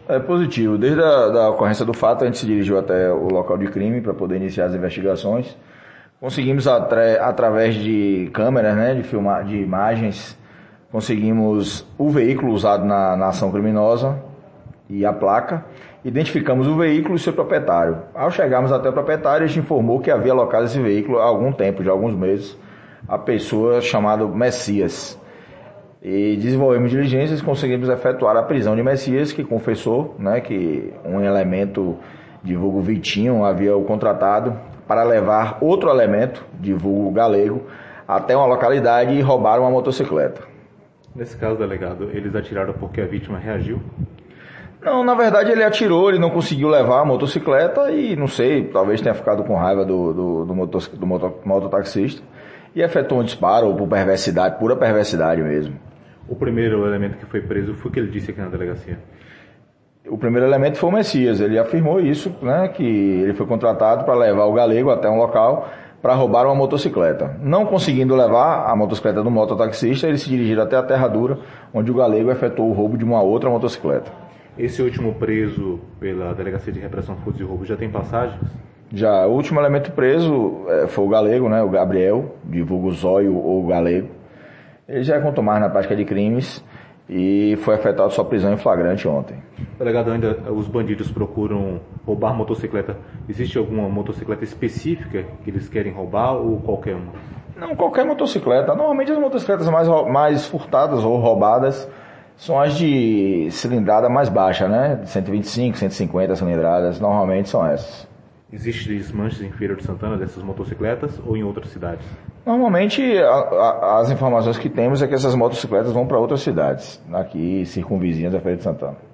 É positivo. Desde a da ocorrência do fato, a gente se dirigiu até o local de crime para poder iniciar as investigações. Conseguimos, através de câmeras, né, de imagens, conseguimos o veículo usado na ação criminosa e a placa. Identificamos o veículo e seu proprietário. Ao chegarmos até o proprietário, a gente informou que havia alocado esse veículo há algum tempo, já há alguns meses, a pessoa chamada Messias. E desenvolvemos diligências e conseguimos efetuar a prisão de Messias, que confessou, né, que um elemento de vulgo Vitinho havia o contratado para levar outro elemento de vulgo Galego até uma localidade e roubar uma motocicleta. Nesse caso, delegado, eles atiraram porque a vítima reagiu? Não, na verdade ele atirou, ele não conseguiu levar a motocicleta e, não sei, talvez tenha ficado com raiva do mototaxista e efetuou um disparo, ou por perversidade, pura perversidade mesmo. O primeiro elemento que foi preso foi o que ele disse aqui na delegacia? O primeiro elemento foi o Messias, ele afirmou isso, né, que ele foi contratado para levar o Galego até um local para roubar uma motocicleta. Não conseguindo levar a motocicleta do mototaxista, eles se dirigiram até a Terra Dura, onde o Galego efetuou o roubo de uma outra motocicleta. Esse último preso pela Delegacia de Repressão a Furtos e Roubos já tem passagens? Já, o último elemento preso foi o Galego, né, o Gabriel, de vulgo Zóio ou Galego. Ele já é contumaz na prática de crimes e foi efetuada sua prisão em flagrante ontem. Delegado, ainda os bandidos procuram roubar motocicleta. Existe alguma motocicleta específica que eles querem roubar ou qualquer uma? Não, qualquer motocicleta. Normalmente as motocicletas mais furtadas ou roubadas são as de cilindrada mais baixa, né? 125, 150 cilindradas, normalmente são essas. Existe desmanches em Feira de Santana dessas motocicletas ou em outras cidades? Normalmente as informações que temos é que essas motocicletas vão para outras cidades, aqui circunvizinhas da Feira de Santana.